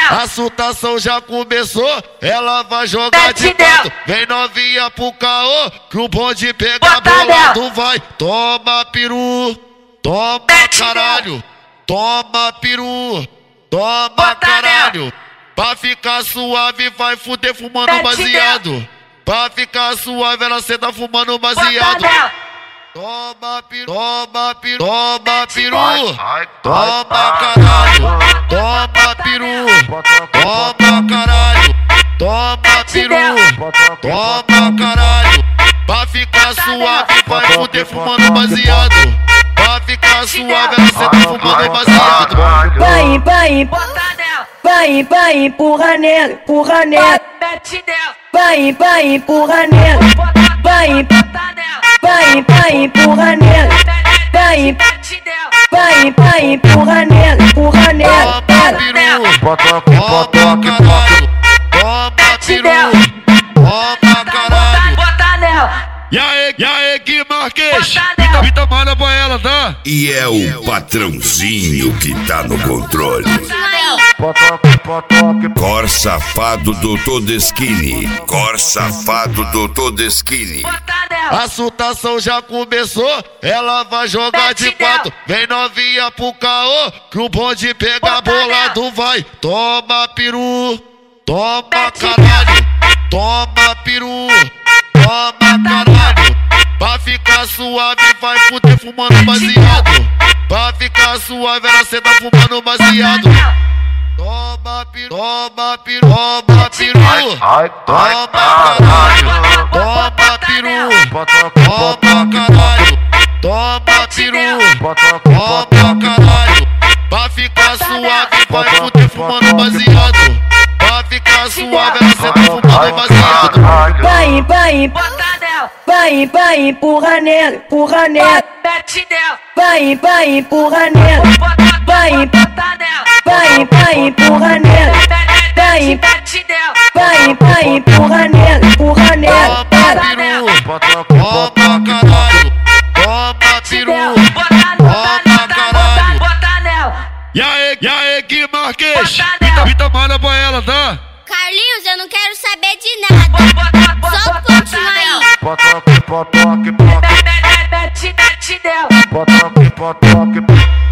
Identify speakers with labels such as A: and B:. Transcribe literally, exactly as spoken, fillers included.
A: A sutação já começou, ela vai jogar de quatro. Vem novinha pro caô, que o bonde pega bolado. Vai, toma peru, toma caralho, toma peru, toma caralho. Pra ficar suave vai fuder fumando baseado. Pra ficar suave ela cê tá fumando baseado. Toma peru, toma peru, toma peru, toma caralho, toma peru, toma caralho, toma peru, toma caralho. Pra ficar suave vai fuder fumando baseado. Pra ficar suave ela cê tá fumando baseado.
B: Vai, vai, vai, vai, empurra nela, empurra nela. Vai, vai, empurra nela. Vai, vai, vai, empurra nela. Vai, vai, vai, empurra nela, empurra nela.
A: Toma peru, toma caralho, toma peru, toma caralho. E aí, e aí, que Marques? Pita manda pra ela, tá?
C: E é o patrãozinho que tá no controle. Cor safado do Todeschini. Cor safado do Todeschini.
A: A sutação já começou, ela vai jogar de quatro. Vem novinha pro caô, que o bonde pega bolado. Vai, toma peru, toma caralho, toma peru, toma caralho. Pra ficar suave vai fuder fumando baseado. Pra ficar suave ela cê tá fumando baseado. Toma peru, toma peru, toma peru, toma caralho, toma peru, toma caralho, toma peru, toma caralho. Pra ficar suave vai fuder fumando baseado. Pra ficar suave ela cê tá fumando baseado.
B: Vai, vai, vai, vai, empurra nela, empurra nela. Vai, vai, empurra nela. Vai, vai, vai, empurra nela. Vai, vai, vai, empurra nela, empurra nela.
A: Toma peru, toma caralho, toma peru, toma caralho. E aí, e aí, que Marques? Pita manda pra ela, tá?
D: Carlinhos, eu não quero saber de nada. Só continuar aí.
E: Potoque, potoque, potoque. Potoque, potoque.